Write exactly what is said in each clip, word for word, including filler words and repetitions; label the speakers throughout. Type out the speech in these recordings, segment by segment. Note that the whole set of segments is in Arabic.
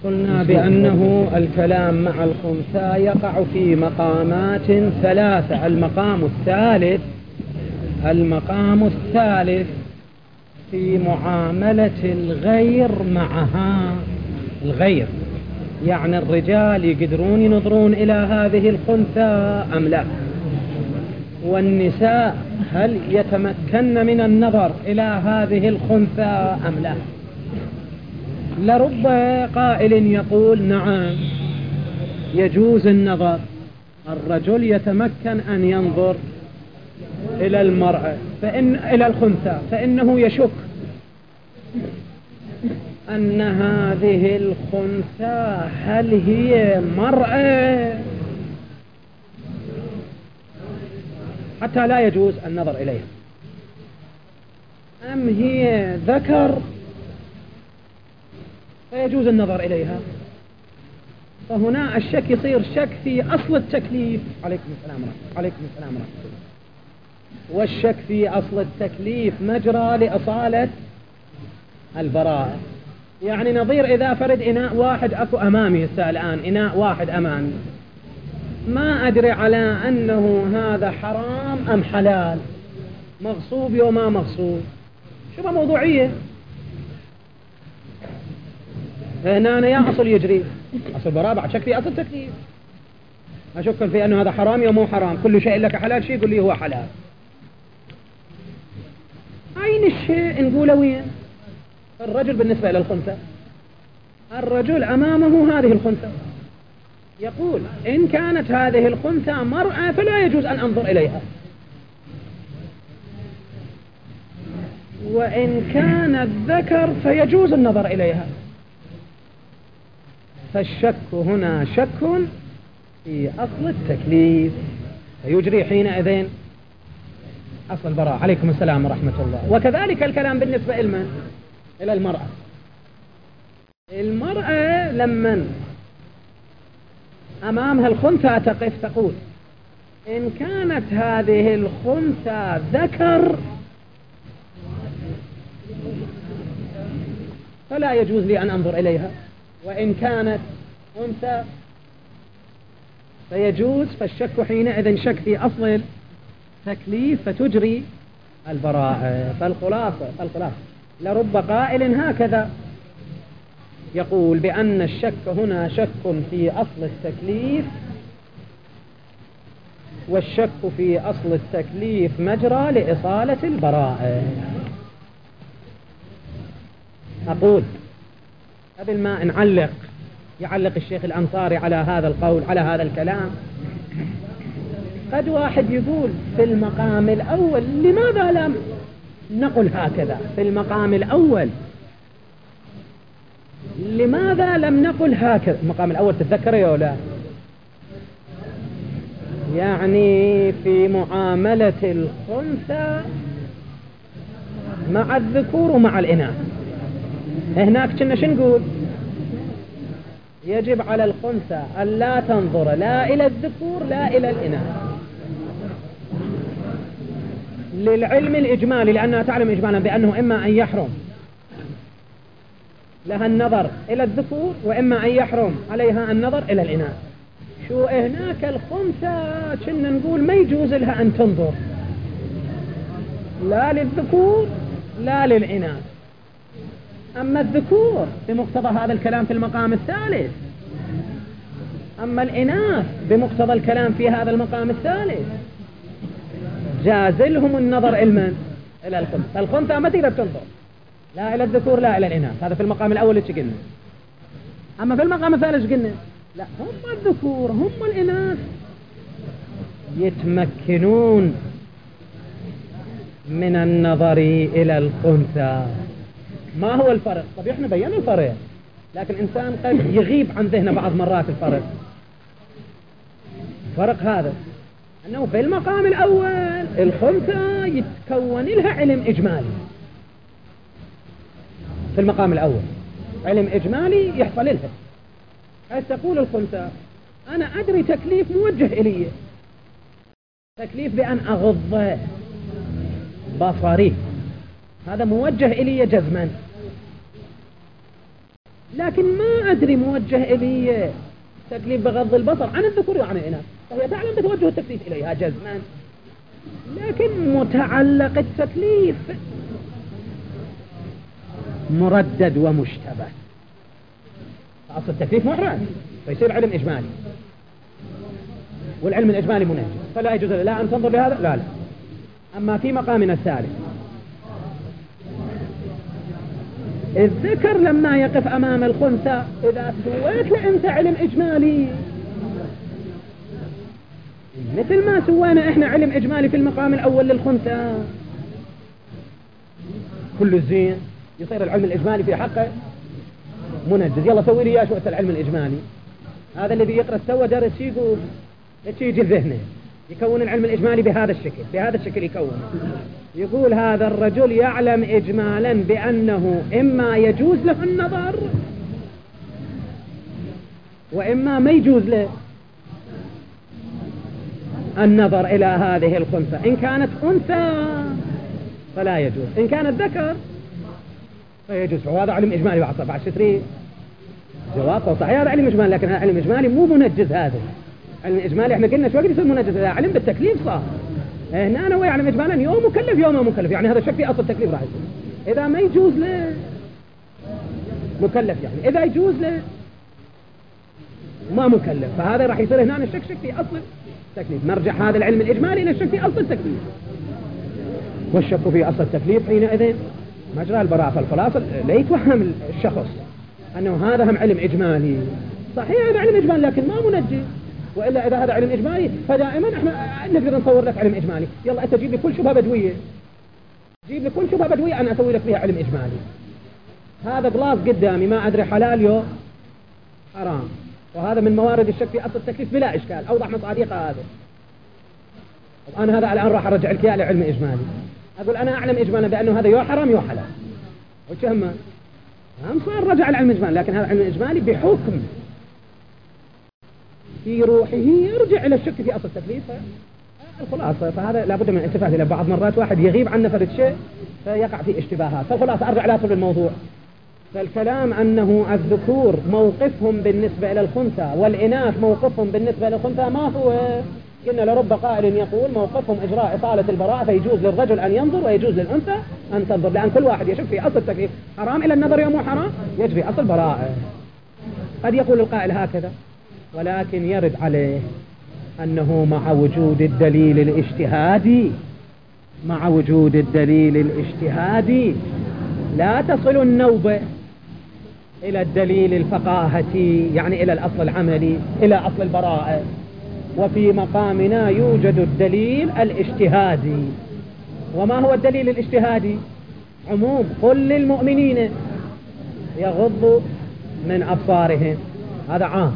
Speaker 1: قلنا بأنه الكلام مع الخنثى يقع في مقامات ثلاثة. المقام الثالث المقام الثالث في معاملة الغير معها. الغير يعني الرجال يقدرون ينظرون إلى هذه الخنثى أم لا، والنساء هل يتمكن من النظر إلى هذه الخنثى أم لا. لرب قائل يقول نعم يجوز النظر، الرجل يتمكن أن ينظر إلى المرأة فإن إلى الخنثى، فإنه يشك أن هذه الخنثى هل هي مرأة حتى لا يجوز النظر إليها، أم هي ذكر فيجوز النظر إليها. فهنا الشك يصير شك في أصل التكليف. عليكم السلام ورحمة عليكم السلام ورحمة الله. والشك في أصل التكليف مجرى لأصالة البراءة. يعني نظير إذا فرد إناء واحد أكو أمامي هسه الآن، إناء واحد أمامي، ما أدري على أنه هذا حرام أم حلال، مغصوب وما مغصوب، شو موضوعية. هنا أنا يا أصل يجري أصل براءة، بعد شك في أصل تكليف، أشك في أنه هذا حرام ومو حرام، كل شيء لك حلال شيء يقول لي هو حلال. أين الشيء نقوله وين؟ الرجل بالنسبة إلى الخنثى، الرجل أمامه هذه الخنثى، يقول إن كانت هذه الخنثى مرأة فلا يجوز أن أنظر إليها، وإن كانت ذكر فيجوز النظر إليها. فالشك هنا شك في أصل التكليف، فيجري حينئذ أصل البراءة. عليكم السلام ورحمة الله. وكذلك الكلام بالنسبة لمن؟ إلى المرأة. المرأة لمن أمامها الخنثى تقف تقول إن كانت هذه الخنثى ذكر فلا يجوز لي أن أنظر إليها، وإن كانت أنثى فيجوز. فالشك حينئذ شك في أصل التكليف فتجري البراءة. فالخلاصة فالخلاصة لرب قائل هكذا يقول بأن الشك هنا شك في أصل التكليف، والشك في أصل التكليف مجرى لإصالة البراءة. أقول قبل ما نعلق، يعلق الشيخ الأنصاري على هذا القول على هذا الكلام، قد واحد يقول في المقام الأول لماذا لم نقل هكذا؟ في المقام الأول لماذا لم نقل هكذا؟ المقام الأول تتذكر يا ولا؟ يعني في معاملة الخنثى مع الذكور ومع الإناث. هناك كنا شو نقول؟ يجب على الخنثى أن لا تنظر لا إلى الذكور لا إلى الإناث للعلم الإجمالي، لأنها تعلم إجمالا بأنه إما أن يحرم لها النظر إلى الذكور وإما أن يحرم عليها النظر إلى الإناث. شو هناك الخنثى كنا نقول ما يجوز لها أن تنظر لا للذكور لا للإناث. أما الذكور بمقتضى هذا الكلام في المقام الثالث، أما الإناث بمقتضى الكلام في هذا المقام الثالث جاز لهم النظر إلمن؟ إلى الخنثى. فالخنثى ما تقدر تنظر لا إلى الذكور لا إلى الإناث. هذا في المقام الأول اللي قلنا. أما في المقام الثالث قلنا لا، هم الذكور هم الإناث يتمكنون من النظر إلى الخنثى. ما هو الفرق؟ طب احنا بينا الفرق، لكن إنسان قد يغيب عن ذهنه بعض مرات الفرق. فرق هذا أنه في المقام الأول الخنثى يتكون لها علم إجمالي، في المقام الأول علم إجمالي يحصل لها، حيث تقول الخنثى أنا أدري تكليف موجه إلي، تكليف بأن أغض بصري، هذا موجه إلي جزما. لكن ما أدري موجه إلي تكليف بغض البصر عن الذكور وعن الإناث، فهي تعلم بتوجه التكليف إليها جزما، لكن متعلق التكليف مردد ومشتبه. أصل التكليف محرم فيصير علم إجمالي، والعلم الإجمالي منجز، فلا يجوز لا أن تنظر لهذا لا لا. أما في مقامنا الثالث، الذكر لما يقف أمام الخنثى إذا سويت له أنت علم إجمالي مثل ما سوينا إحنا علم إجمالي في المقام الأول للخنثى كل الزين، يصير العلم الإجمالي في حقه منجز. يلا سوي لي يا شو العلم الإجمالي. هذا الذي يقرأ سوى درس يقول يجي ذهنه يكون العلم الإجمالي بهذا الشكل، بهذا الشكل يكون، يقول هذا الرجل يعلم إجمالا بأنه إما يجوز له النظر وإما ما يجوز له النظر إلى هذه الخنثى. إن كانت أنثى فلا يجوز، إن كانت ذكر فيجوز. وهذا علم إجمالي بعد بعد شتري جواب صحيح، هذا علم إجمالي، لكن هذا علم إجمالي مو منجز. هذا علم إجمالي احنا قلنا شو وقت يصير منجز؟ هذا علم بالتكليف صار. هنا أنا ويعلم إجمالا يوم مكلف يوم ما مكلف، يعني هذا شك في أصل التكليف راح يصير. إذا ما يجوز له مكلف، يعني إذا يجوز له ما مكلف، فهذا راح يصير هنا الشك شك في أصل التكليف. مرجع هذا العلم الإجمالي إلى الشك في أصل التكليف، والشك في أصل التكليف حينئذ مجرى البراءة. فالخلاصة لا يتوهم الشخص أنه هذا هم علم إجمالي، صحيح هذا علم إجمالي لكن ما منجز، وإلا إذا هذا علم إجمالي فدائما احنا نقدر نصور لك علم إجمالي. يلا أنت جيب لي كل شبهة بدوية، جيب لي كل شبهة بدوية أنا أسوي لك فيها علم إجمالي. هذا غلاس قدامي ما أدري حلال يو حرام، وهذا من موارد الشك في أصل التكليف بلا إشكال، أوضح من صديقة هذا. أنا هذا الآن راح أرجع لك إياه لعلم إجمالي، أقول أنا أعلم إجمالا بأنه هذا يو حرام يو حلال، وشهم هم صار رجع العلم الإجمالي، لكن هذا العلم الإجمالي بحكم في روحه يرجع إلى الشك في أصل التكليف. الخلاصة فهذا لابد من الالتفات إلى بعض مرات واحد يغيب عن فرد شيء فيقع في اشتباهات. فالخلاصة أرجع لا الموضوع، فالكلام أنه الذكور موقفهم بالنسبة إلى الخنثى والإناث موقفهم بالنسبة إلى الخنثى ما هو. قلنا لرب قائل يقول موقفهم إجراء إطالة البراءة، فيجوز للرجل أن ينظر ويجوز للأنثى أن تنظر، لأن كل واحد يشك في أصل التكليف حرام إلى النظر يوم حرام يجري أصل براءة. قد يقول القائل هكذا، ولكن يرد عليه أنه مع وجود الدليل الاجتهادي مع وجود الدليل الاجتهادي لا تصل النوبة إلى الدليل الفقاهتي، يعني إلى الأصل العملي، إلى أصل البراءة. وفي مقامنا يوجد الدليل الاجتهادي. وما هو الدليل الاجتهادي؟ عموم قل للمؤمنين يغضوا من أبصارهم، هذا عام.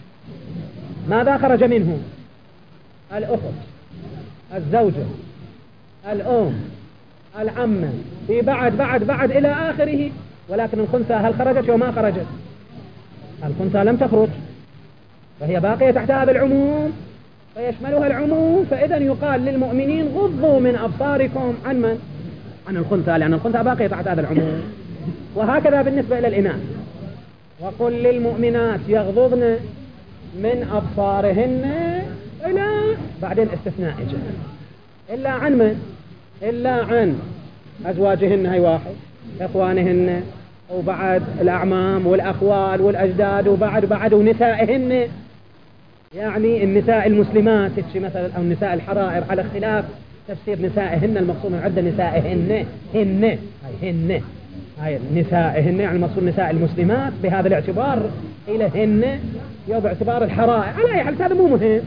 Speaker 1: ماذا خرج منه؟ الأخت، الزوجة، الأم، العمة، في بعد بعد بعد إلى آخره. ولكن الخنثى هل خرجت وما خرجت؟ الخنثى لم تخرج، فهي باقية تحت هذا العموم فيشملها العموم. فإذا يقال للمؤمنين غضوا من أبصاركم عن من؟ عن الخنثى، لأن الخنثى باقية تحت هذا العموم. وهكذا بالنسبة إلى الإناث، وقل للمؤمنات يغضضن من أبصارهن إلى بعدين استثناء جهل إلا عن من؟ إلا عن أزواجهن، هي واحد، إخوانهن، وبعد الأعمام والأخوال والأجداد، وبعد بعد ونسائهن، يعني النساء المسلمات مثلا، أو النساء الحرائر على اختلاف تفسير نسائهن. المقصود من عدة نسائهن هن، هاي هن هاي نسائهن، يعني المقصود نساء المسلمات بهذا الاعتبار، إلى هن يو باعتبار الحرائر. على أي حال هذا مو مهم.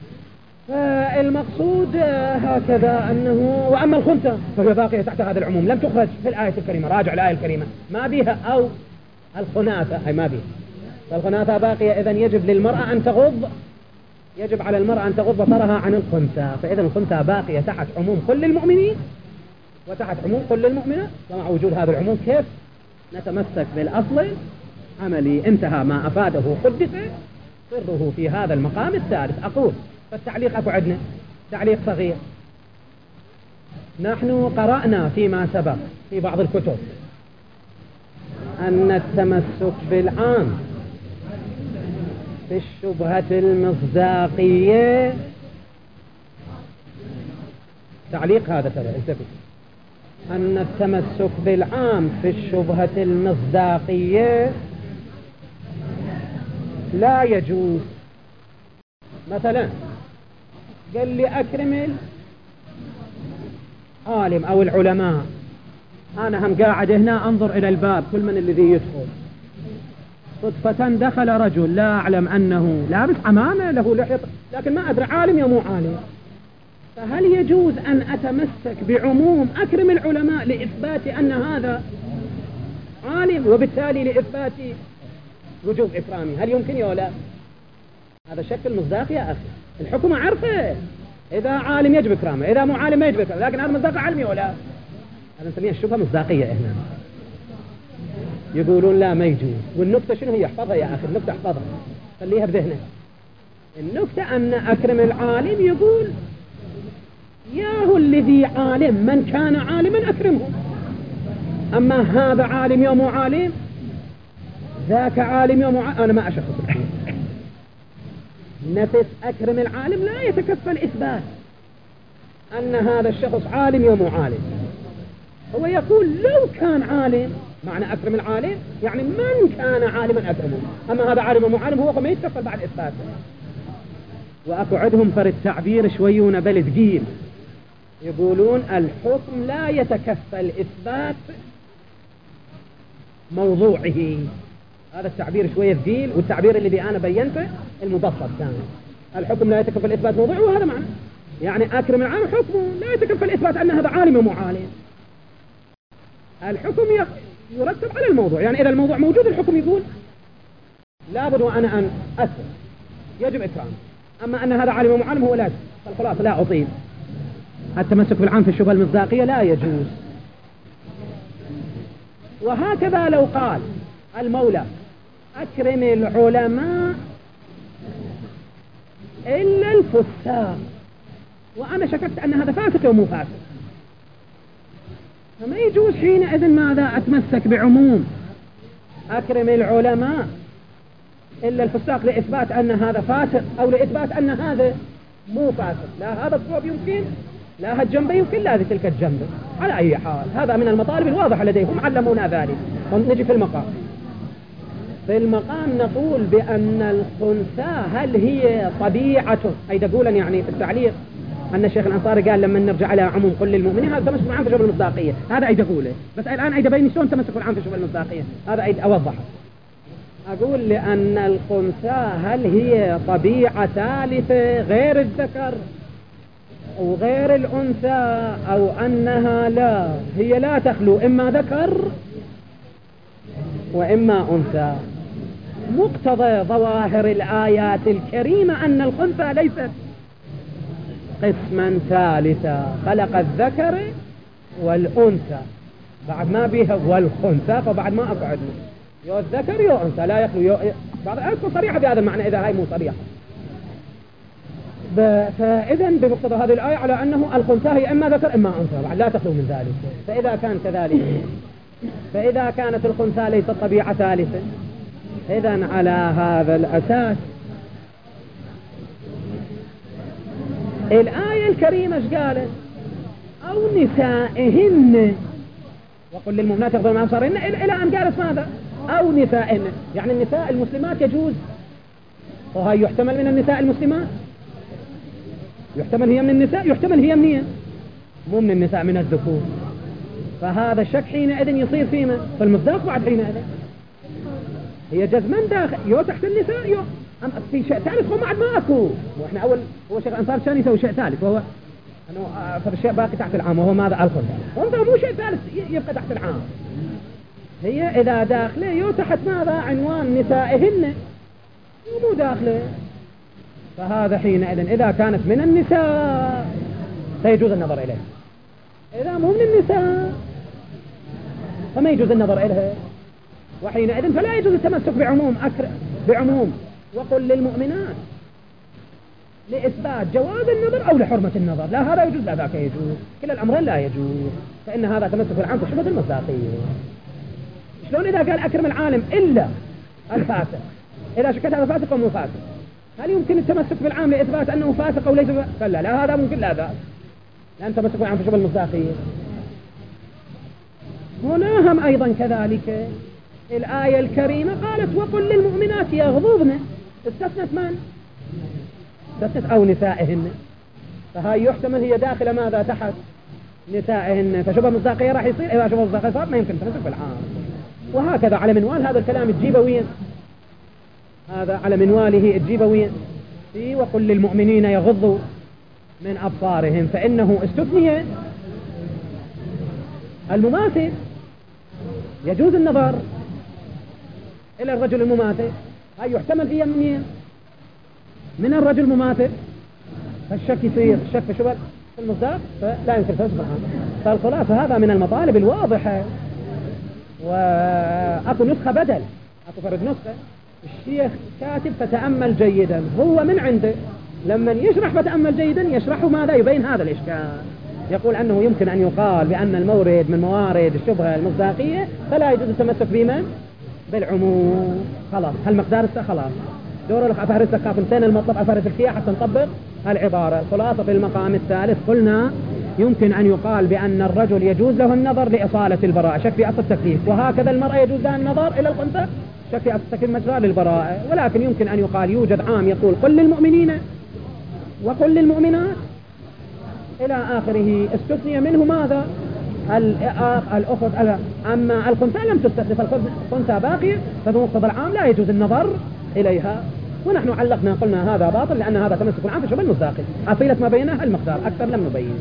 Speaker 1: فالمقصود هكذا أنه وأما الخنثى فهي باقية تحت هذا العموم، لم تخرج في الآية الكريمة. راجع الآية الكريمة ما بها، أو الخناثة هي ما بها، فالخناثة باقية. إذن يجب للمرأة أن تغض، يجب على المرأة أن تغض بصرها عن الخنثى. فإذا الخنثى باقية تحت عموم كل المؤمنين وتحت عموم كل المؤمنات. ومع وجود هذا العموم كيف نتمسك بالأصل عملي؟ انتهى ما أفاده قدس سره في هذا المقام الثالث. أقول فالتعليق أكو عندنا تعليق صغير. نحن قرأنا فيما سبق في بعض الكتب أن التمسك بالعام في الشبهة المصداقية، تعليق هذا ترى انتبه، أن التمسك بالعام في الشبهة المصداقية لا يجوز. مثلا قال لي أكرم العالم أو العلماء، أنا هم قاعد هنا أنظر إلى الباب كل من الذي يدخل، صدفة دخل رجل لا أعلم أنه لابس عمامة له لحية لكن ما أدري عالم يا مو عالم، فهل يجوز أن أتمسك بعموم أكرم العلماء لإثبات أن هذا عالم وبالتالي لإثبات وجوب إكرامي؟ هل يمكن يا لا؟ هذا شكل مصداق يا أخي، الحكومة عرفه إذا عالم يجب إكرامه، إذا مو عالم ما يجب إكرامه، لكن هذا مصداق علمي ولا؟ هذا نسميها الشبهة مصداقية هنا. يقولون لا ما يجوز، والنكتة شنو هي؟ احفظها يا أخي، النكتة احفظها خليها بذهنك. النكتة أن أكرم العالم يقول ياهو الذي عالم، من كان عالما أكرمه، أما هذا عالم يا مو عالم، ذاك عالم يا مو عالم، أنا ما أشخص الحين. نفس أكرم العالم لا يتكفل إثبات أن هذا الشخص عالم يا مو عالم، هو يقول لو كان عالم، معنى أكرم العالم يعني من كان عالما أكرمه، أما هذا عالم ومو عالم هو ما يتكفل بعد إثباته. وأكو عندهم فر التعبير شويون بل ثقيل، يقولون الحكم لا يتكفل إثبات موضوعه، هذا التعبير شوية ثقيل، والتعبير الذي أنا بينته المبسط كان الحكم لا يتكفل إثبات موضوعه، وهذا معنى يعني أكرم العالم حكمه لا يتكفل إثبات أن هذا عالم ومو عالم، الحكم يرتب على الموضوع، يعني إذا الموضوع موجود الحكم يقول لابد وأنا أن أثبت يجب إكرامه، أما أن هذا عالم ومو عالم هو لازم، فالخلاص لا أطيب. التمسك بالعام في الشبهة المصداقية لا يجوز. وهكذا لو قال المولى أكرم العلماء إلا الفساق، وأنا شككت أن هذا فاسق ومو فاسق، فما يجوز حينئذ ماذا؟ أتمسك بعموم أكرم العلماء إلا الفساق لإثبات أن هذا فاسق أو لإثبات أن هذا مو فاسق، لا هذا الصوب يمكن لا هذا الجنب يمكن لا هذه تلك الجنب. على أي حال هذا من المطالب الواضحة لديهم، علمونا ذلك. ونجي في المقام، في المقام نقول بأن الخنثى هل هي طبيعته، أي تقولا يعني في التعليق أن الشيخ الأنصاري قال لما نرجع على عموم كل المؤمنين هذا تمسك بالعام في شبه المصداقية، هذا أي تقوله، بس الآن أي تبين شلون تمسك بالعام في شبه المصداقية، هذا أي أوضحه. أقول لأن الخنثى هل هي طبيعة ثالثة غير الذكر أو غير الأنثى، أو أنها لا هي لا تخلو إما ذكر وإما أنثى. مقتضى ظواهر الآيات الكريمة أن الخنثى ليست قسما ثالثا، خلق الذكر والأنثى، بعد ما بيها والخنثى، فبعد ما أقعد يو الذكر يو أنثى لا يخلو يو، بعد أذكر صريحة بهذا المعنى إذا هاي مو صريحة. فإذا بمقتضى هذه الآية على أنه الخنثى هي إما ذكر إما أنثى، بعد لا تخلو من ذلك. فإذا كان كذلك، فإذا كانت الخنثى ليست طبيعة ثالثة، إذن على هذا الأساس الآية الكريمة ايش قالت؟ أو نسائهن، وقل للمؤمنات يغضضن من أبصارهن، إلى أن قالت ماذا؟ أو نسائهن، يعني النساء المسلمات يجوز، وهي يحتمل من النساء المسلمات، يحتمل هي من النساء، يحتمل هي من هي مو من النساء من الذكور، فهذا الشك حينئذ يصير فيما في المصداق. بعد حينئذ هي جزما داخل يو تحت النساء يو في شيء ثالث، هو بعد ما أكو، وإحنا أول هو شيخ الأنصار كان يسوي شيء ثالث، وهو أنه فالشيء باقي تحت العام، وهو ماذا؟ الخنثى، وانت مو شيء ثالث يبقى تحت العام. هي إذا داخله يو تحت ماذا؟ عنوان نسائهن، مو داخله، فهذا حينئذ إذا كانت من النساء فيجوز النظر إليه، إذا مو من النساء فما يجوز النظر إليه، وحينئذ فلا يجوز التمسك بعموم أكر بعموم وقل للمؤمنات لإثبات جواز النظر أو لحرمة النظر، لا هذا يجوز لا ذاك يجوز، كلا الأمرين لا يجوز، فإن هذا تمسك بالعام في شبهة المصداقية. شلون إذا قال أكرم العالم إلا الفاسق، إذا شكت هذا فاسق ومو فاسق، هل يمكن التمسك بالعام لإثبات أنه فاسق أو ليس فاسق؟ لا لا، هذا ممكن لا بأس، لأن تمسك بالعام في شبه المصداقية. هنا هم أيضا كذلك الآية الكريمة قالت وقل للمؤمنات يغضضن، استثنت من؟ استثنت أو نسائهن، فهاي يحتمل هي داخلة ماذا تحت نسائهن، فشبه مصداقية راح يصير، إذا شبه مصداقية صار ما يمكن تمسك بالعام. وهكذا على منوال هذا الكلام تجيبه وين؟ هذا على منواله تجيبه وين؟ في وقل للمؤمنين يغضوا من أبصارهم، فإنه استثني المماثل، يجوز النظر إلى الرجل المماثل، هاي يحتمل فيها من من الرجل المماثل، فالشك يصير الشك في شبه في المصداق، فلا يمكن تمسك بالعام. فالخلاصة هذا من المطالب الواضحة. وأكو نسخة بدل، أكو فرد نسخة الشيخ كاتب فتأمل جيدا، هو من عنده لما يشرح فتأمل جيدا يشرحه ماذا يبين هذا الإشكال، يقول أنه يمكن أن يقال بأن المورد من موارد الشبهة المصداقية فلا يجوز التمسك بمن؟ بالعموم. خلاص هالمقدار خلاص دور لك أفهرس لك كافنتين المطلب أفهرس لك فيها حتى نطبق هالعبارة. خلاصة في المقام الثالث قلنا يمكن أن يقال بأن الرجل يجوز له النظر لإصالة البراءة، شك في أصل التكليف، وهكذا المرأة يجوز لها النظر إلى الخنثى، شك في أصل التكليف مجرى للبراءة. ولكن يمكن أن يقال يوجد عام يقول قل للمؤمنين وقل للمؤمنات إلى آخره، استثني منه ماذا؟ الأخت. أما الخنثى لم تستثني، فالخنثى باقية، فبمقتضى العام لا يجوز النظر إليها. ونحن علقنا قلنا هذا باطل لأن هذا تمسك العام في شبه المصداقي، أصيلة ما بينها المقدار، أكثر لم نبين.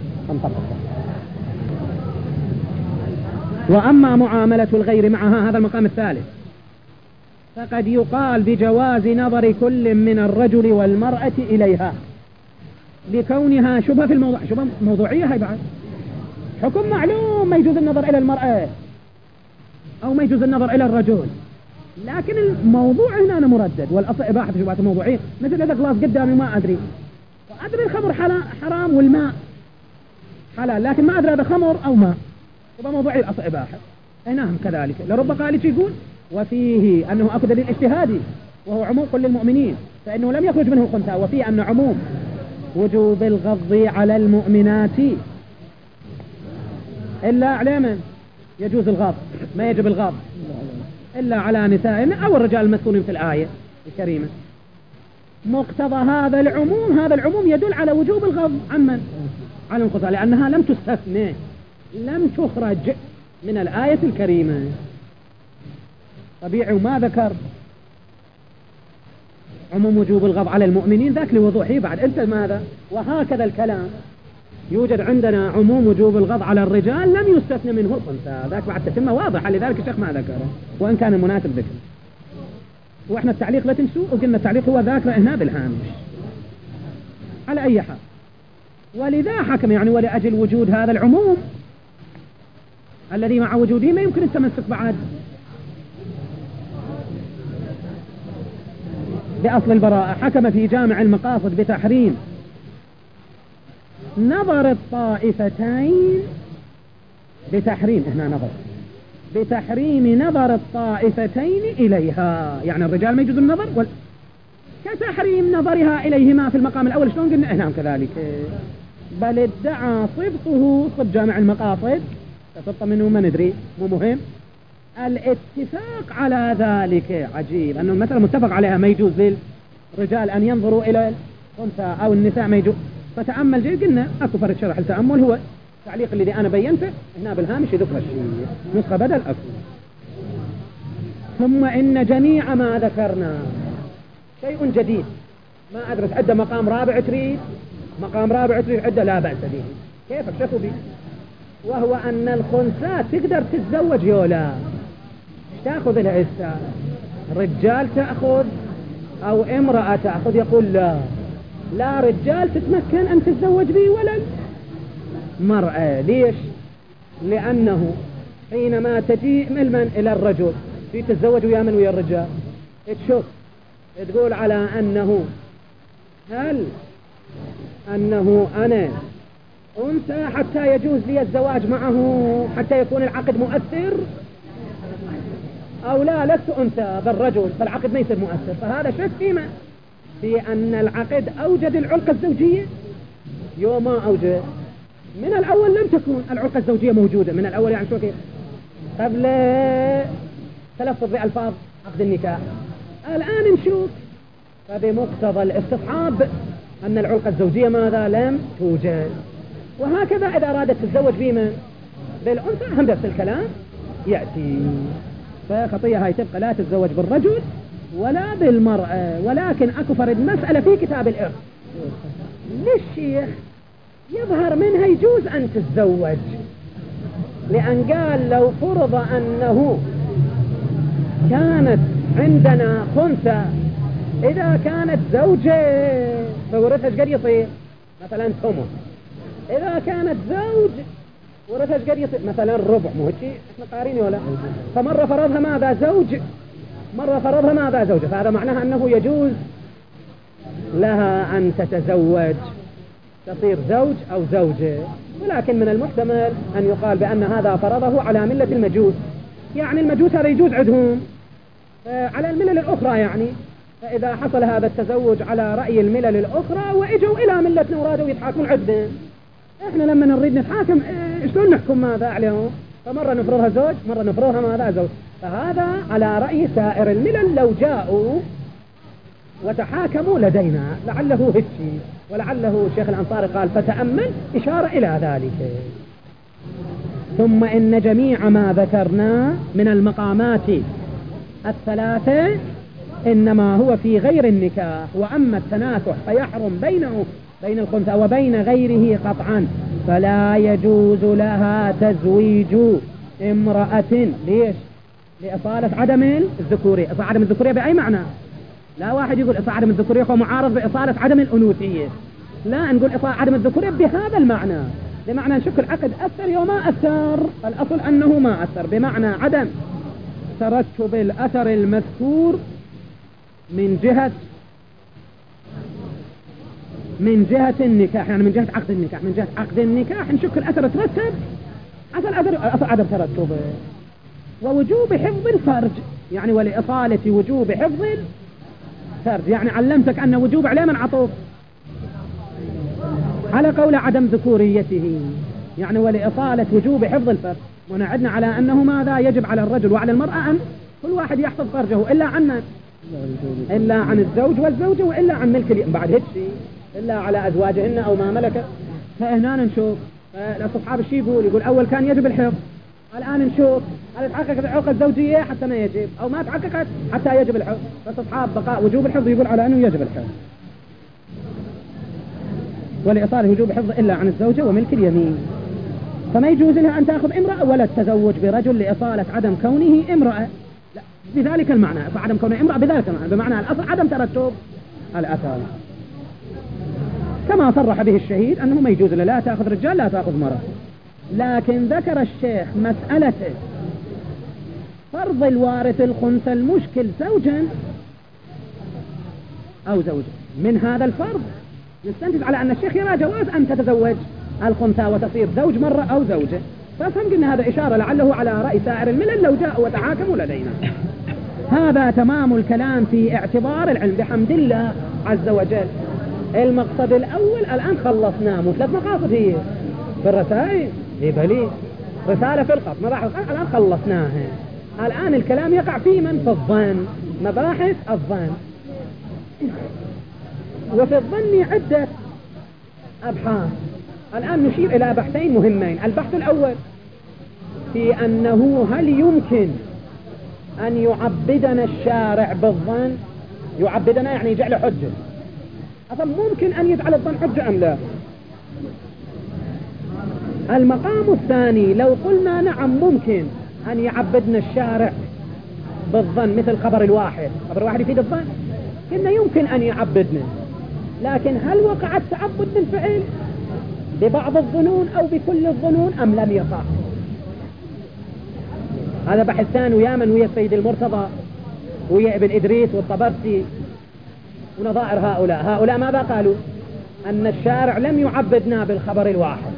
Speaker 1: وأما معاملة الغير معها، هذا المقام الثالث، فقد يقال بجواز نظر كل من الرجل والمرأة إليها لكونها شبه في الموضوع، شبه موضوعية. هاي بعد حكم معلوم ما يجوز النظر إلى المرأة أو ما يجوز النظر إلى الرجل، لكن الموضوع هنا أنا مردد، والأصل إباحة شبهات الموضوعية. مثل إذا غلاس قدامي ما أدري، وأدري الخمر حرام والماء حلال، لكن ما أدري هذا خمر أو ماء، يبقى موضوعي الأصل إباحة. هنا كذلك لرب قال يقول وفيه أنه أكو دليل اجتهادي وهو عموم كل المؤمنين، فإنه لم يخرج منه خنثى، وفيه أن عموم وجوب الغض على المؤمنات إلا على من يجوز الغض، ما يجب الغض إلا على نسائنا أو الرجال المذكورين في الآية الكريمة. مقتضى هذا العموم، هذا العموم يدل على وجوب الغض عن من؟ على الخنثى، لأنها لم تستثنى، لم تخرج من الآية الكريمة. طبيعي وما ذكر عموم وجوب الغض على المؤمنين ذاك لوضوحه بعد. أنت ماذا؟ وهكذا الكلام يوجد عندنا عموم وجوب الغض على الرجال لم يستثنى منه الخنثى، ذاك بعد تتمة واضحة، لذلك الشيخ ما ذكره وإن كان المناسب ذكر. وإحنا التعليق لا تنسوا، وقلنا التعليق هو ذاكر هنا بالهامش على أي حال. ولذا حكم يعني ولأجل وجود هذا العموم الذي مع وجوده ما يمكن التمسك بعد بأصل البراءة، حكم في جامع المقاصد بتحريم نظر الطائفتين، بتحريم هنا نظر بتحريم نظر الطائفتين إليها، يعني الرجال ما يجوز النظر وال... كتحريم نظرها إليهما في المقام الأول. شلون قلنا إحنا كذلك؟ بل ادعى صبته صب جامع المقاصد، تصبت منه ما ندري مو مهم، الاتفاق على ذلك. عجيب أنه المسألة متفق عليها، ما يجوز للرجال أن ينظروا إلى الأنثى أو النساء ما يجوز. فتأمل جيد، قلنا أكو فرق شرح التأمل هو التعليق الذي أنا بينته هنا بالهامش ذكر الشيء، نسخة بدل أكو. ثم إن جميع ما ذكرنا شيء جديد، ما أدرس عدة مقام رابع تريد، مقام رابع تريد عدة لا بأس به، كيف اكتفوا به؟ وهو أن الخنثى تقدر تتزوج يولا، تأخذ العسى، رجال تأخذ أو امرأة تأخذ؟ يقول لا، لا رجال تتمكن أن تتزوج به ولا مرأة. ليش؟ لأنه حينما تجيء من من إلى الرجل في تتزوج ويا من ويا الرجال، تشوف تقول على أنه هل أنه أنا أنثى حتى يجوز لي الزواج معه، حتى يكون العقد مؤثر؟ أو لا لست أنثى بالرجل فالعقد ما يصير مؤثر. فهذا شك فيما في أن العقد أوجد العلقة الزوجية يوم ما أوجد. من الأول لم تكن العلقة الزوجية موجودة من الأول، يعني شو كيف قبل تلفظ بألفاظ عقد النكاح. الآن نشوف فبمقتضى الاستصحاب أن العلقة الزوجية ماذا لم توجد. وهكذا إذا أرادت تتزوج بمن بالأنثى هم نفس الكلام يأتي. فخطية هاي تبقى لا تتزوج بالرجل ولا بالمرأة. ولكن أكو فرد مسألة في كتاب الإرث للشيخ يظهر منها يجوز أن تتزوج، لأن قال لو فرض أنه كانت عندنا خنثى إذا كانت زوجة فورثها قد يصير مثلا ثمن، إذا كانت زوج ورثها قد يصير مثلا ربع. مو هيك احنا قارين ولا؟ فمرة فرضها ماذا زوج، مرة فرضها ماذا زوجة، فهذا معناها أنه يجوز لها أن تتزوج تصير زوج أو زوجة. ولكن من المحتمل أن يقال بأن هذا فرضه على ملة المجوس، يعني المجوس هذا يجوز عندهم على الملل الأخرى يعني. فإذا حصل هذا التزوج على رأي الملل الأخرى وإجوا إلى ملتنا ورادوا يتحاكمون عندنا، إحنا لما نريد نتحاكم شلون نحكم ماذا عليهم؟ فمرة نفرضها زوج مرة نفرضها ماذا زوج. فهذا على رأي سائر الملل لو جاءوا وتحاكموا لدينا لعله هتشي. ولعله الشيخ الأنصاري قال فتأمل إشارة إلى ذلك. ثم إن جميع ما ذكرنا من المقامات الثلاثة إنما هو في غير النكاح. وأما التناكح فيحرم بينه بين الخنثى وبين غيره قطعا، فلا يجوز لها تزويج امرأة. ليش؟ لإصالة عدم الذكورية. إصالة عدم الذكورية بأي معنى؟ لا واحد يقول إصالة عدم الذكورية هو معارض بإصالة عدم الأنوثية، لا نقول إصالة عدم الذكورية بهذا المعنى، بمعنى نشك العقد أثر يوم ما أثر، الأصل أنه ما أثر، بمعنى عدم ترتب الأثر المذكور من جهة من جهة النكاح، يعني من جهة عقد النكاح. من جهة عقد النكاح نشك الأثر ترتب أثر أثر عدم ترتبه. ووجوب حفظ الفرج، يعني ولإصالة وجوب حفظ الفرج، يعني علمتك أن وجوب عليه من عطوف على قول عدم ذكوريته، يعني ولإصالة وجوب حفظ الفرج. ونعدنا على أنه ماذا يجب على الرجل وعلى المرأة أن كل واحد يحفظ فرجه إلا عن إلا عن الزوج والزوجة وإلا عن ملك اليمين بعد هيك شيء، إلا على أزواجهن أو ما ملكت. فهنا نشوف الأصحاب الشيء يقول يقول أول كان يجب الحفظ، الآن نشوف هل تحققت العلاقة الزوجية حتى ما يجب أو ما تحققت حتى يجب الحفظ. فالأصحاب بقاء وجوب الحفظ يقول على أنه يجب الحفظ، ولإصالة وجوب الحفظ إلا عن الزوجة وملك اليمين. فما يجوز لها أن تأخذ امرأة ولا التزوج برجل لإصالة عدم كونه امرأة، لا بذلك المعنى، فعدم كونه امرأة بذلك المعنى، بمعنى الأصل عدم ترتب الأثر، كما صرح به الشهيد أنه ما يجوز لا تأخذ رجال لا تأخذ مرأة. لكن ذكر الشيخ مسألة فرض الوارث الخنثى المشكل زوجا أو زوجة. من هذا الفرض نستنتج على أن الشيخ يرى جواز أن تتزوج الخنثى وتصير زوج مرة أو زوجة. ففهم قلنا هذا إشارة لعله على رأي سائر الملل لو جاءوا وتحاكموا لدينا. هذا تمام الكلام في اعتبار العلم بحمد الله عز وجل. المقصد الأول الآن خلصناه، مو ثلاث مقاصد هي في الرسائل هي بلي رسالة في القط مباحث الآن خلصناها. الآن الكلام يقع في من في الظن، مباحث الظن. وفي الظن عدة أبحاث، الآن نشير إلى بحثين مهمين. البحث الأول في أنه هل يمكن أن يعبدنا الشارع بالظن، يعبدنا يعني يجعل حجة، أصلا ممكن أن يجعل الظن حجة أم لا؟ المقام الثاني لو قلنا نعم ممكن أن يعبدنا الشارع بالظن مثل خبر الواحد، خبر الواحد يفيد الظن، إنه يمكن أن يعبدنا، لكن هل وقع التعبد بالفعل ببعض الظنون أو بكل الظنون أم لم يقع؟ هذا بحث ثاني ويا من ويا السيد المرتضى ويا ابن إدريس والطبرسي ونظائر هؤلاء. هؤلاء ماذا قالوا؟ أن الشارع لم يعبدنا بالخبر الواحد،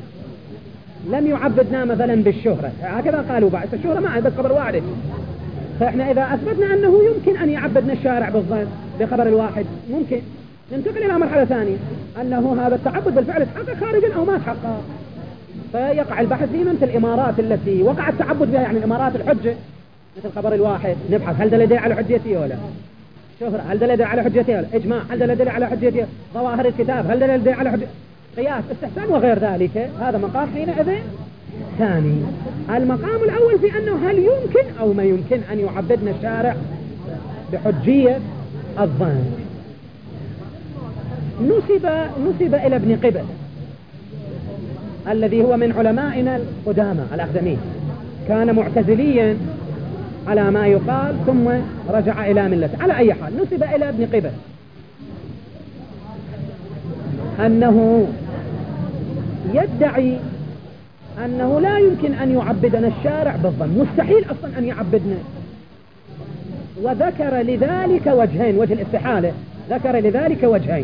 Speaker 1: لم يعبدنا مثلا بالشهرة، هكذا قالوا بعد الشهرة ما عندك خبر واحد. فإحنا إذا أثبتنا أنه يمكن أن يعبدنا الشارع بالظن بخبر الواحد ممكن ننتقل إلى مرحلة ثانية أنه هذا التعبد بالفعل تحقق خارجا أو ما تحقق، فيقع البحث في مثل الإمارات التي وقع التعبد بها، يعني الإمارات الحجة مثل خبر الواحد، نبحث هل دل على حجيته ولا شهرة، هل دل على حجيته ولا إجماع، هل دل على حجيته ظواهر الكتاب، هل دل على حجيته قياس استحسان وغير ذلك. هذا مقام حينئذ ثاني. المقام الأول في أنه هل يمكن أو ما يمكن أن يعبدنا الشارع بحجية الظن. نسب نسب إلى ابن قبل الذي هو من علمائنا القدامى الأقدمين، كان معتزليا على ما يقال ثم رجع إلى ملته. على أي حال نسب إلى ابن قبل أنه يدعي أنه لا يمكن أن يعبدنا الشارع بالظن، مستحيل أصلا أن يعبدنا، وذكر لذلك وجهين، وجه الاستحالة ذكر لذلك وجهين.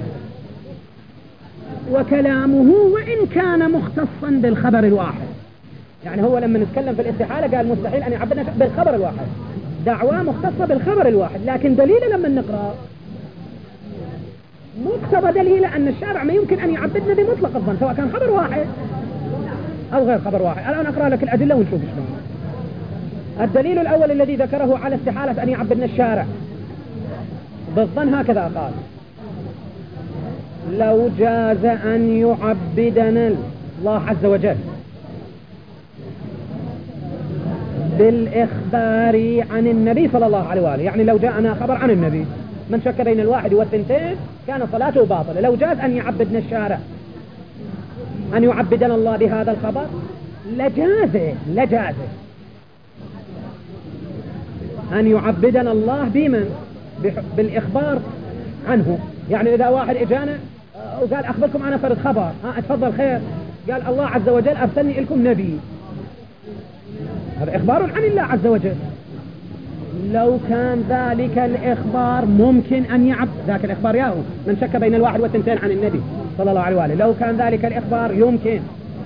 Speaker 1: وكلامه وإن كان مختصا بالخبر الواحد، يعني هو لما نتكلم في الاستحالة قال مستحيل أن يعبدنا بالخبر الواحد، دعوة مختصة بالخبر الواحد، لكن دليل لما نقرأ مقتضى دليل أن الشارع ما يمكن أن يعبدنا بمطلق الظن سواء كان خبر واحد أو غير خبر واحد. الآن أقرأ لك الأدلة ونشوف شلون. الدليل الأول الذي ذكره على استحالة أن يعبدنا الشارع بالظن هكذا قال: لو جاز أن يعبدنا الله عز وجل بالإخبار عن النبي صلى الله عليه وآله، يعني لو جاءنا خبر عن النبي، من شك بين الواحد والثنتين كان صلاته باطلة. لو جاز أن يعبدنا الشارع أن يعبدنا الله بهذا الخبر لجازه لجازه أن يعبدنا الله بمن بالإخبار عنه. يعني إذا واحد إجانا وقال أخبركم أنا فرد خبر، ها اتفضل خير، قال الله عز وجل أرسلني لكم نبي، هذا إخبار عن الله عز وجل. لو كان ذلك الإخبار ممكن أن يعبد ذاك الإخبار ياهو من شك بين الواحد والثنتين عن النبي صلى الله عليه وآله، لو كان ذلك الإخبار يمكن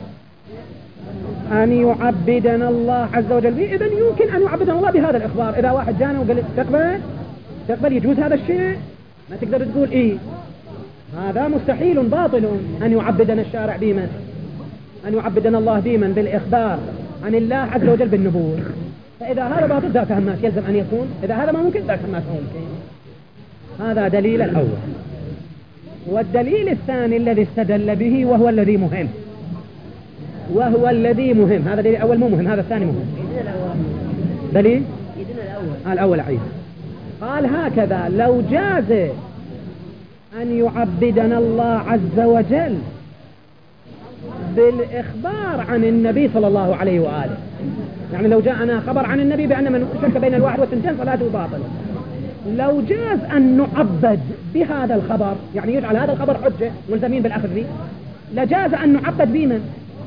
Speaker 1: أن يعبدنا الله عز وجل به، إذن يمكن أن يعبدنا الله بهذا الإخبار. إذا واحد جانا وقال تقبل تقبل يجوز هذا الشيء، ما تقدر تقول إيه هذا مستحيل باطل أن يعبدنا الشارع بمن أن يعبدنا الله بمن بالإخبار عن الله عز وجل بالنبوة. فإذا هذا باطل ذاك هماس يلزم أن يكون، إذا هذا ما ممكن ذاك هماس ممكن. هذا دليل الأول. والدليل الثاني الذي استدل به وهو الذي مهم وهو الذي مهم هذا دليل الأول مو مهم، هذا الثاني مهم. دليل الأول الأول عيد قال هكذا: لو جاز أن يعبدنا الله عز وجل بالإخبار عن النبي صلى الله عليه وآله، يعني لو جاءنا خبر عن النبي بأن من شك بين الواحد والثنتين صلاته باطلة، لو جاز أن نعبد بهذا الخبر، يعني يجعل هذا الخبر حجة ملزمين بالأخذ به، لجاز أن نعبد بمن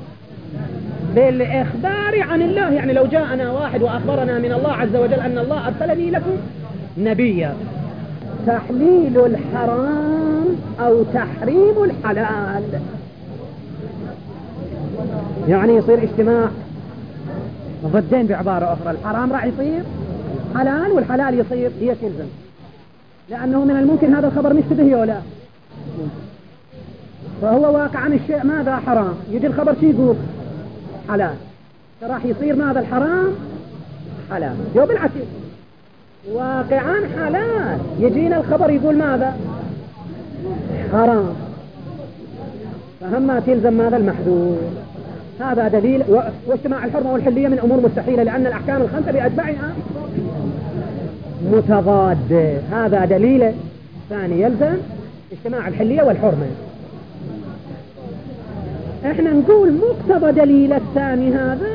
Speaker 1: بالإخبار عن الله. يعني لو جاءنا واحد وأخبرنا من الله عز وجل أن الله أرسلني لكم نبيا، تحليل الحرام أو تحريم الحلال، يعني يصير اجتماع ضدين بعبارة أخرى، الحرام راح يصير حلال والحلال يصير هي تلزم، لأنه من الممكن هذا الخبر نشتبه ولا، فهو واقع عن الشيء ماذا حرام، يجي الخبر شي يقول حلال، فراح يصير ماذا الحرام حلال، يو بالعكس واقعا حلال، يجينا الخبر يقول ماذا حرام، فهم تلزم ماذا المحذور. هذا دليل. واجتماع الحرمة والحلية من أمور مستحيلة لأن الأحكام الخمسة بأجمعها متضادة. هذا دليل ثاني يلزم اجتماع الحلية والحرمة. احنا نقول مقتضى دليل الثاني هذا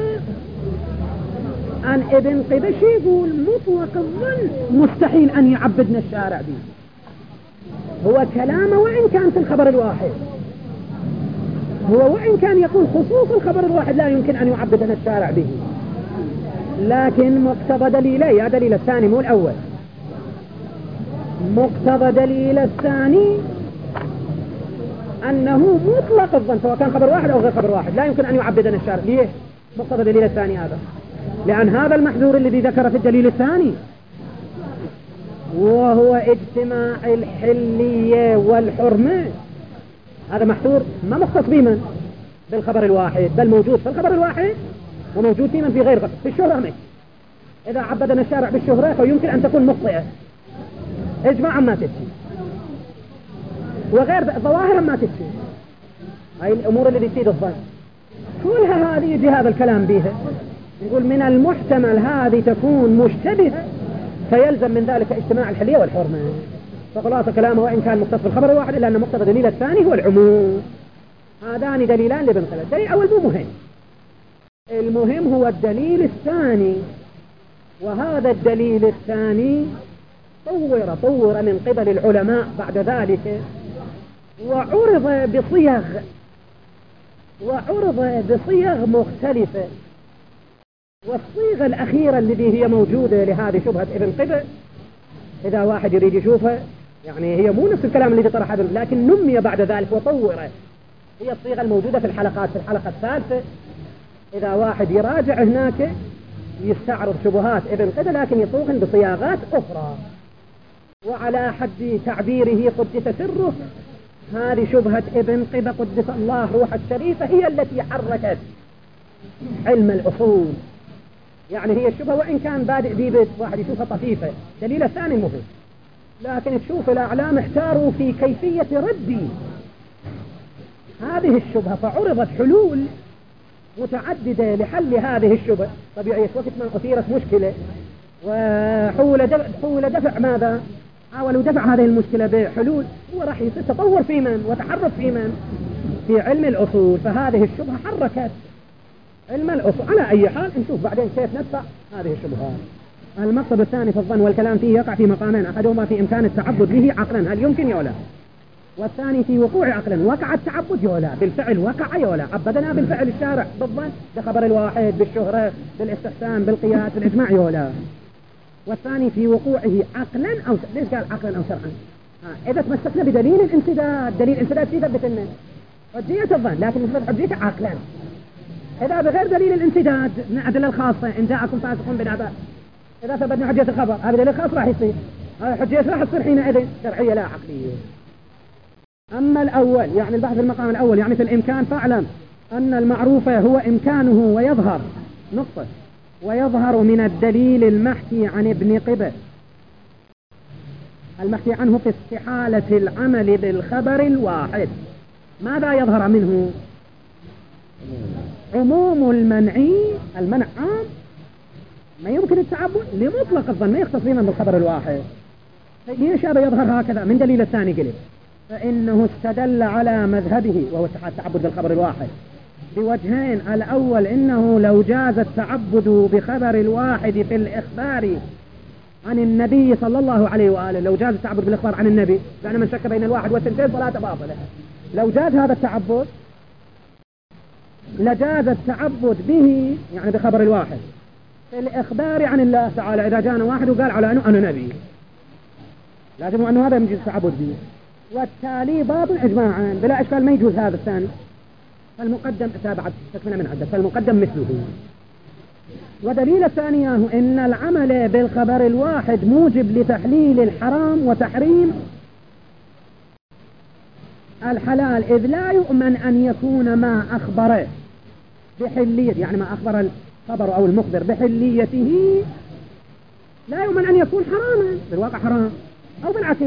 Speaker 1: عن ابن قبش يقول مطلق الظن مستحيل أن يعبدنا الشارع به، هو كلامه وإن كان في الخبر الواحد، هو وإن كان يقول خصوص الخبر الواحد لا يمكن أن يعبدنا الشارع به، لكن مقتضى دليلي يا دليل الثاني مو الأول، مقتضى دليل الثاني أنه مطلق الظن سواء كان خبر واحد أو غير خبر واحد لا يمكن أن يعبدنا الشارع. ليه مقتضى دليل الثاني هذا؟ لأن هذا المحذور الذي ذكر في الدليل الثاني وهو اجتماع الحلية والحرمة، هذا محصور ما مختص بمن بالخبر الواحد، بل موجود في الخبر الواحد وموجود في من في غير في الشهرة. مش إذا عبدنا الشارع بالشهرة فيمكن أن تكون مخطئة إجماعا ما تتشي، وغير ظواهرا ما تتشي. هاي الأمور اللي تفيد الظن كلها هذه يجي هذا الكلام بها، يقول من المحتمل هذه تكون مشتبهة فيلزم من ذلك اجتماع الحلية والحرمة. فخلاصة كلامه وإن كان مختص بالخبر الواحد إلا أن مقتضى الدليل الثاني هو العموم. هذان دليلان لابن خلد. الدليل الأول مو مهم، المهم هو الدليل الثاني، وهذا الدليل الثاني طور طور من قبل العلماء بعد ذلك، وعرض بصيغ وعرض بصيغ مختلفة. والصيغة الأخيرة التي هي موجودة لهذه شبهة ابن قبة، إذا واحد يريد يشوفها يعني هي مو نفس الكلام الذي طرحه لكن نمي بعد ذلك وطوره، هي الصيغة الموجودة في الحلقات في الحلقة الثالثة. إذا واحد يراجع هناك يستعرض شبهات ابن قبة لكن يصوغن بصياغات أخرى، وعلى حد تعبيره قدس سره هذه شبهة ابن قبة قدس الله روح الشريفة هي التي حركت علم الأصول. يعني هي الشبهة وإن كان بادئ بيبت واحد يشوفها طفيفة، دليل الثاني مهم، لكن تشوف الأعلام احتاروا في كيفية رد هذه الشبهة، فعرضت حلول متعددة لحل هذه الشبهة. طبيعي وقت ما أثيرت مشكلة وحول دفع, حول دفع ماذا؟ حاولوا دفع هذه المشكلة بحلول، هو راح يصير تطور في من وتحرك في من في علم الأصول، فهذه الشبهة حركت علم الأصول. على أي حال نشوف بعدين كيف ندفع هذه الشبهات. المقصد الثاني في الظن والكلام فيه يقع في مقامين، أحدهما في إمكان التعبد به عقلا هل يمكن يولا، والثاني في وقوع عقلا وقع التعبد يولا، بالفعل وقع يولا، عبدنا بالفعل الشارع بالظن بخبر الواحد بالشهرة بالاستحسان بالقياس بالإجماع يولا، والثاني في وقوعه عقلا أو ليش قال عقلا أو شرعا؟ ها إذا تمسكنا بدليل الانسداد، دليل الانسداد في ثبت لنا حجية الظن لكن نثبت حجيته عقلا. إذا بغير دليل الانسداد من الأدلة الخاصة إن جاءكم فاسق بنبأ، إذا ثبتنا حجية الخبر هذا دليل خاص راح يصير، هذا حجية راح تصير حينئذ شرعية لا عقلية. أما الأول يعني البحث في المقام الأول يعني في الإمكان، فاعلم أن المعروف هو إمكانه ويظهر نقطة ويظهر من الدليل المحكي عن ابن قبة، المحكي عنه في استحالة العمل بالخبر الواحد. ماذا يظهر منه؟ عموم المنعي، المنع عام ما يمكن التعبد لمطلق الظن ما يختص بنا بالخبر الواحد. ليش هذا يظهر هكذا؟ من دليل الثاني قلب فإنه استدل على مذهبه وهو التعبد بالخبر الواحد بوجهين. الأول إنه لو جاز التعبد بخبر الواحد في الإخبار عن النبي صلى الله عليه وآله، لو جاز التعبد بالإخبار عن النبي لأن من شك بين الواحد والثنتين صلاة باطلة، لو جاز هذا التعبد لجاز التعبد به يعني بخبر الواحد في الإخبار عن الله تعالى. إذا جاءنا واحد وقال على أنه أنا نبي لازم أنه هذا يجوز التعبد به، والتالي باطل إجماعا بلا إشكال ما يجوز هذا الثاني. فالمقدم تابعت تكملة من عدة، فالمقدم مثله. ودليل الثانية إن العمل بالخبر الواحد موجب لتحليل الحرام وتحريم الحلال، إذ لا يؤمن أن يكون ما أخبر بحلية يعني ما أخبر الخبر أو المخبر بحليته لا يؤمن أن يكون حراما بالواقع حرام، أو بالعكس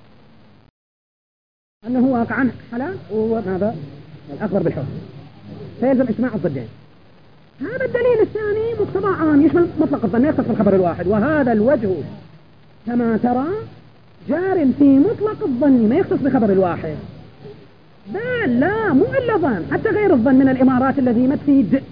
Speaker 1: أنه واقعا حلال وهذا الأخبر بالحكم، فيلزم اجتماع الضدين. هذا الدليل الثاني مقتضى عام يشمل مطلق الظن يختص بالخبر الواحد، وهذا الوجه كما ترى جار في مطلق الظن ما يختص بخبر الواحد، بل لا مو إلا ظن حتى غير الظن من الإمارات الذي ما تفيد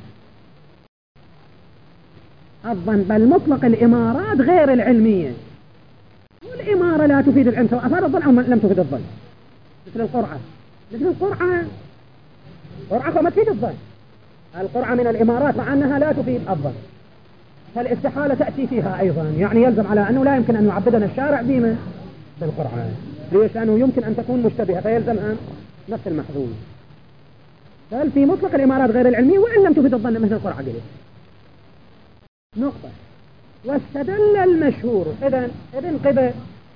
Speaker 1: الظن، بل مطلق الإمارات غير العلمية، والإمارة لا تفيد العلم سواء أفاد الظن أو لم تفيد الظن، مثل القرعة مثل القرعة قرعة ما تفيد الظن، القرعة من الإمارات مع أنها لا تفيد الظن، فالاستحالة تأتي فيها أيضا، يعني يلزم على أنه لا يمكن أن يعبدنا الشارع بما بالقرعة، ليش؟ لأنه يمكن أن تكون مشتبهة فيلزمها نفس المحظوظ، بل في مطلق الإمارات غير العلمية وإن لم تفيد الظن مثل القرعة قليل. نقطة. واستدل المشهور إذن ابن قبة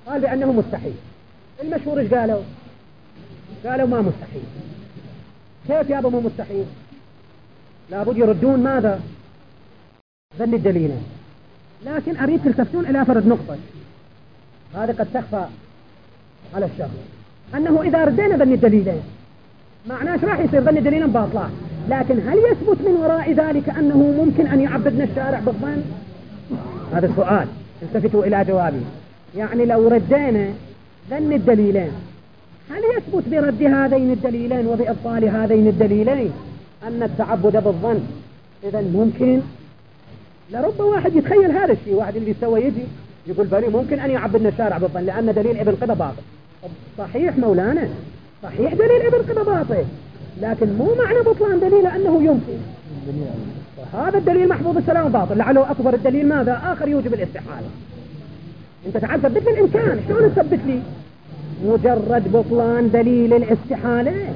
Speaker 1: قال بأنه مستحيل. المشهور ايش قالوا؟ قالوا ما مستحيل. كيف يا أبو مو مستحيل؟ لابد يردون ماذا؟ ذن الدليلين. لكن أريد تلتفتون إلى فرد نقطة هذه قد تخفى على الشخص، أنه إذا ردينا ذن الدليلين معناه راح يصير ذن الدليلين باطلة، لكن هل يثبت من وراء ذلك أنه ممكن أن يعبدنا الشارع بالظن؟ هذا السؤال، التفتوا إلى جوابي. يعني لو ردينا ذن الدليلين هل يثبت برد هذين الدليلين وبإبطال هذين الدليلين أن التعبد بالظن إذا ممكن؟ لرب واحد يتخيل هذا الشيء، واحد اللي يسوي يجي يقول بلي ممكن أن يعبدنا الشارع بالظن لأن دليل ابن قبة باطل. صحيح مولانا، صحيح دليل ابن قبة باطل، لكن مو معنى بطلان دليل أنه يمكن. هذا الدليل محفوظ السلام باطل، لعله أكبر الدليل ماذا؟ آخر يوجب الاستحالة. أنت تعال ثبت لي الإمكان، شلون تثبت لي؟ مجرد بطلان دليل الاستحالة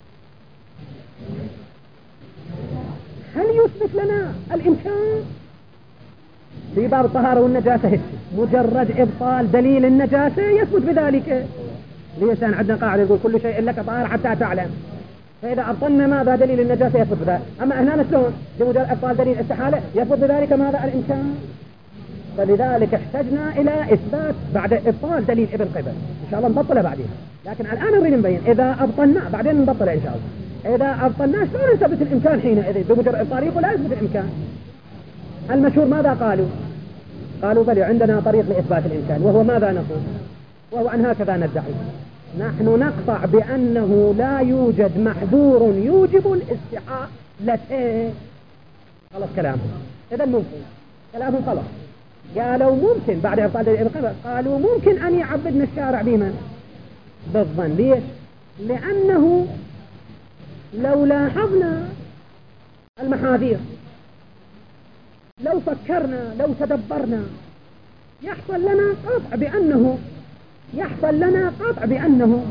Speaker 1: هل يثبت لنا الإمكان؟ في باب الطهارة والنجاسة هيك مجرد إبطال دليل النجاسة يثبت بذلك. ليش عندنا قاعدة يقول كل شيء لك طهارة حتى تعلم، فإذا أبطلنا ماذا دليل النجاسة يثبت بذلك. أما هنا شلون؟ بمجرد إبطال دليل الاستحالة يثبت بذلك ماذا؟ الإمكان. فلذلك احتجنا إلى إثبات بعد إبطال دليل ابن قبة، إن شاء الله نبطله بعدين. لكن الآن نريد نبين إذا أبطلنا بعدين نبطله إن شاء الله. إذا أبطلنا شلون نثبت الإمكان حينئذ؟ بمجرد إبطال يقول لا يثبت الإمكان. المشهور ماذا قالوا؟ قالوا بل عندنا طريق لإثبات الإمكان، وهو ماذا نقول؟ وهو أن هكذا ندعي، نحن نقطع بأنه لا يوجد محذور يوجب الاستحالة. خلاص كلامهم، إذا ممكن كلامهم خلاص. قالوا ممكن بعد إبطال دليل ابن قبة، قالوا ممكن أن يعبدنا الشارع بمن؟ بالظن. ليش؟ لأنه لو لاحظنا المحاذير، لو فكرنا، لو تدبرنا، يحصل لنا قطع بأنه يحصل لنا قطع بأنه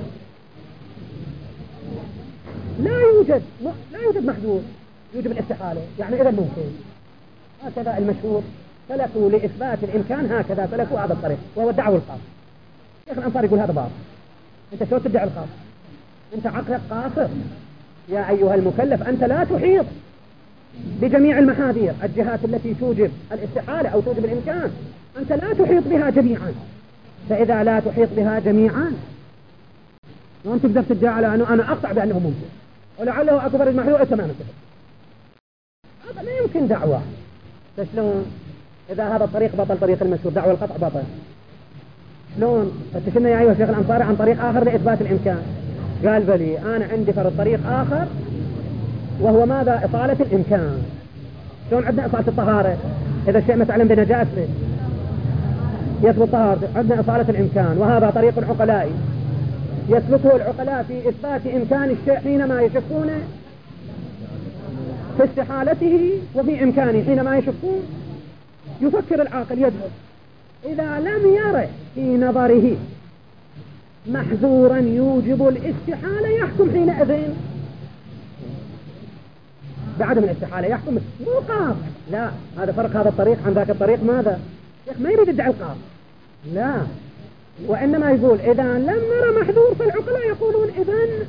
Speaker 1: لا يوجد لا يوجد محذور يوجب الاستحالة. يعني إذا ممكن. هكذا المشهور سلكوا لإثبات الإمكان، هكذا سلكوا هذا الطريق، وهو الدعوة الخاص. شيخ الأنصاري يقول هذا باطل. أنت شو تدعي الخاص؟ أنت عقلك قاصر يا أيها المكلف، أنت لا تحيط بجميع المحاذير، الجهات التي توجب الاستحالة أو توجب الإمكان أنت لا تحيط بها جميعا. فإذا لا تحيط بها جميعا وأنت تقدر تدعي على أنه أنا أقطع بأنه ممكن ولعله أكبر المحذور تماما كده، هذا لا يمكن دعوة. فشلون إذا هذا الطريق بطل طريق المشهور دعوة القطع بطل؟ شلون فتشنا يا أيها الشيخ الأنصاري عن طريق آخر لإثبات الإمكان؟ قال بلي أنا عندي فرض طريق آخر وهو ماذا؟ إطالة الإمكان. شلون عندنا إطالة الطهارة؟ إذا الشيء متعلم بنجاسته يثبت طهارته، عندنا إطالة الإمكان، وهذا طريق العقلاء يسلكه العقلاء في إثبات إمكان الشيء حينما يشكون في استحالته وفي إمكانه حينما يشكون. يفكر العاقل يدرس، إذا لم يره في نظره محذورا يوجب الاستحالة يحكم حينئذ بعدم الاستحالة، يحكم مو قاطع. لا، هذا فرق هذا الطريق عن ذاك الطريق. ماذا؟ شيخ ما يريد يدعي القاطع، لا، وإنما يقول إذا لم نرى محذور فالعقلاء يقولون إذن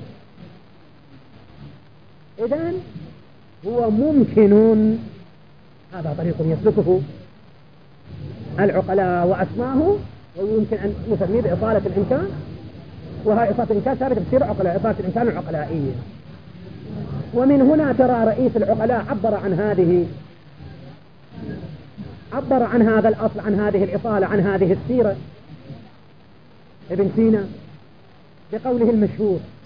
Speaker 1: إذن هو ممكن. هذا طريق يسلكه العقلاء وأسماه، ويمكن أن نسميه بإطالة الإمكان، وهي إطالة الإمكان ثابتة بتصير عقلاء، إطالة الإمكان العقلائية. ومن هنا ترى رئيس العقلاء عبر عن هذه عبر عن هذا الأصل، عن هذه الإطالة، عن هذه السيرة، ابن سينا بقوله المشهور